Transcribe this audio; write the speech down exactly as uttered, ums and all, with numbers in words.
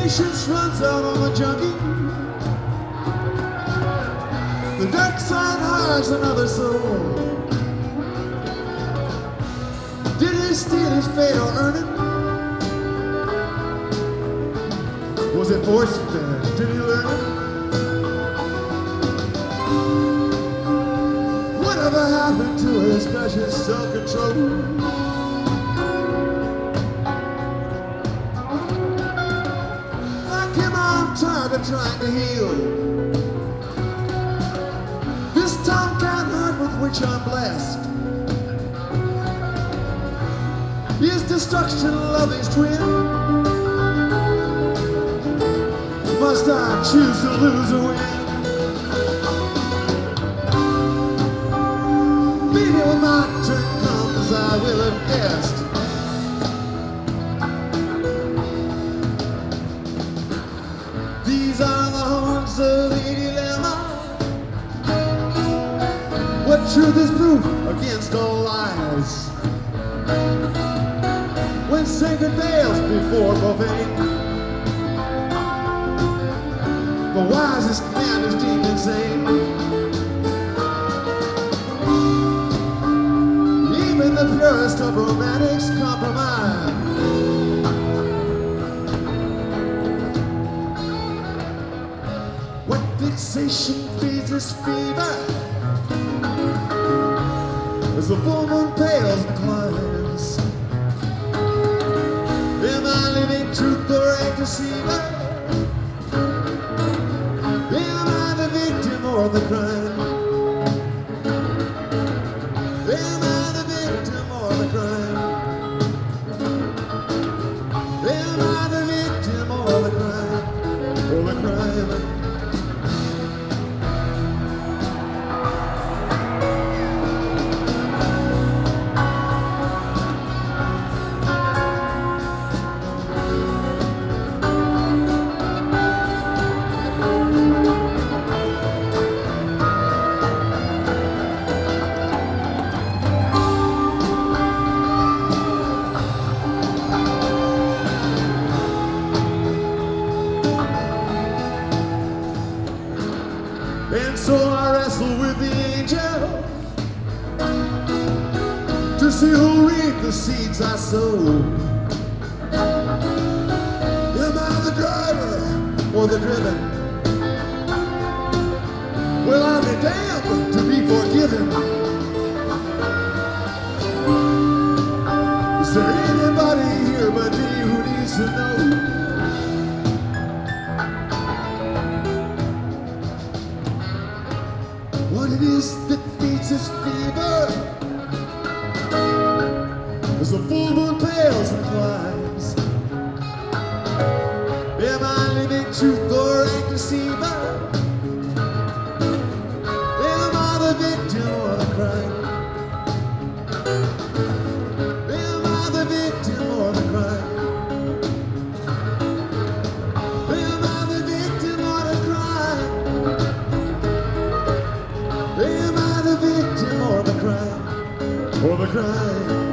patience runs out on the junkie. The dark side hides another soul. Did he steal his fate or earn it? Was it forced fed? Did he learn it? Whatever happened to his precious self-control? Like him, I'm tired of trying to heal this tomcat heart with which I'm blessed. Is destruction loving's twin? Must I choose to lose or win? Maybe when my turn comes, I will have guessed. These are the horns of the dilemma. What truth is proof against all lies? When sacred veils before profane, the wisest man is deemed insane. Even the purest of romantics compromise. What fixation feeds this fever as the full moon pales and climbs? Am I living truth or a deceiver? Am I the victim or the crime? Am I the victim or the crime? Am I the victim or the crime? Or the crime? And so I wrestle with the angel to see who'll reap the seeds I sow. Am I the driver or the driven? Well, I'll be damned to be forgiven. Is there anybody here but me who needs to know what it is that feeds this fever as the full moon pales and climbs? Am I living truth or a deceiver? Am I the victim or the crime? Am I the victim or the crime? Am I the victim or the crime? Am I the victim or the crime? Or the crime?